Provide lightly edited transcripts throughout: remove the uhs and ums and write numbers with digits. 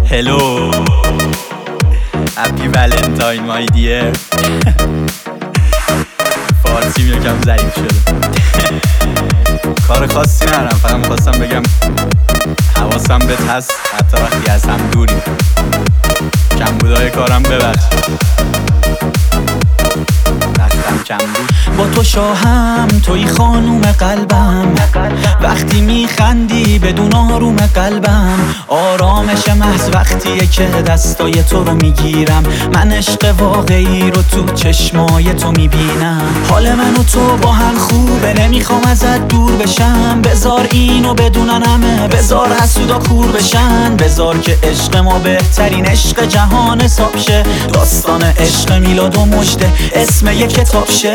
Hello Happy Valentine my dear فارسی یکم ضعیف شده. کار خاصی ندارم، فقط می‌خواستم بگم حواسم بهت هست حتی وقتی از هم دوریم. کمبودای کارم ببخش، وقتم کم بود. با تو شاهم، توی خانوم قلبم، وقتی میخندی بدون آروم قلبم. آرامش محض وقتیه که دستای تو رو میگیرم. من عشق واقعی رو تو چشمای تو میبینم. حال من و تو با هم خوبه، نمیخوام ازت دور بشم. بذار اینو بدونن همه، بذار حسودا کور بشن. بذار که عشق ما بهترین عشق جهان حساب شه. داستان عشق میلاد و مژده اسم یک کتاب شه.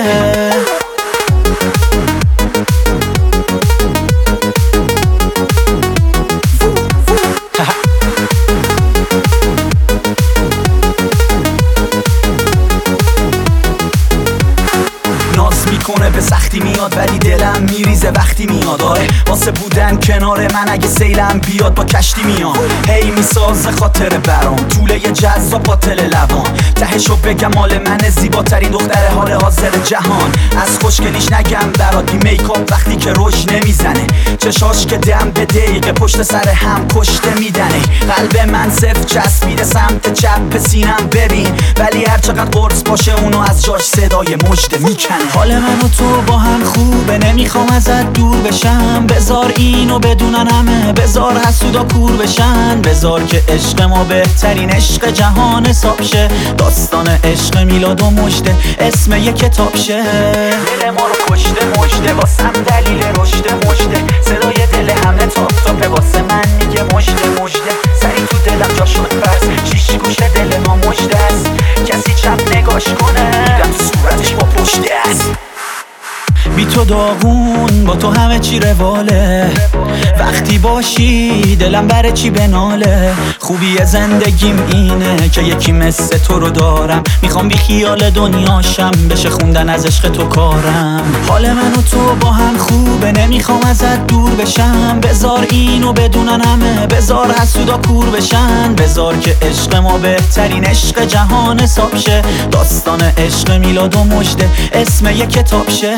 میکنه به سختی میاد ولی دلم میریزه وقتی میاد. آره واسه بودن کنار من اگه سیلم بیاد با کشتی میام. هی میسازه خاطر برام طوله یه جذاب باطل لبان. تهشو بگم مال من زیباترین دختر حال حاضر جهان. از خوشگلیش نگم برات بی میکاپ وقتی که روش نمیزنه. چشاش که دم به دقیقه پشت سر هم کشته میدنه. قلب من صفر چسبیده سمت چپ سینم ببین. ولی هر چقدر قرص باشه اونو از جاش صدای مژده میکنه. حال من و تو با هم خوبه، نمیخوام ازت دور بشم. بذار اینو بدونن همه، بذار حسودا کور بشن. بذار که عشق ما بهترین عشق جهان حساب شه. داستان عشق میلاد و مژده اسم یک کتاب شه. دل ما رو کشته مژده، واسم دلیل رشد مژده. صدای دل همه تاپ تاپه، واسه من میگه مژده مژده. سری تو دلم جا شد پس، شیش گوشه دل ما مژده است. کسی چپ نگاش کنه، میدم تو صورتش با پشته است. بی تو داغون، با تو همه چی رواله. وقتی باشی دلم بره چی بناله. خوبی زندگیم اینه که یکی مثل تو رو دارم. میخوام بی خیال دنیاشم، بشه خوندن از عشق تو کارم. حال من و تو با هم خوبه، نمیخوام ازت دور بشم. بذار اینو بدونن همه، بذار حسودا کور بشن. بذار که عشق ما بهترین عشق جهان حساب شه. داستان عشق میلاد و مژده اسم یک کتاب شه.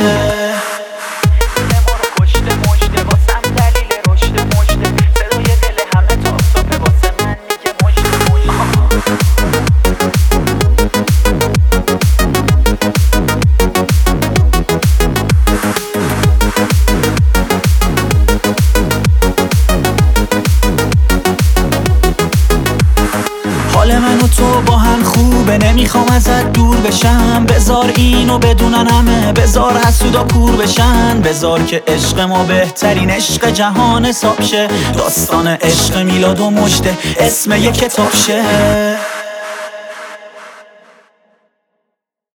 حال من و تو با هم خوبه، نمیخوام ازت دور بشم. بذار اینو بدونن همه، بذار حسودا کور بشن. بذار که عشق ما بهترین عشق جهان حساب شه. داستان عشق میلاد و مژده اسم یک کتاب شه.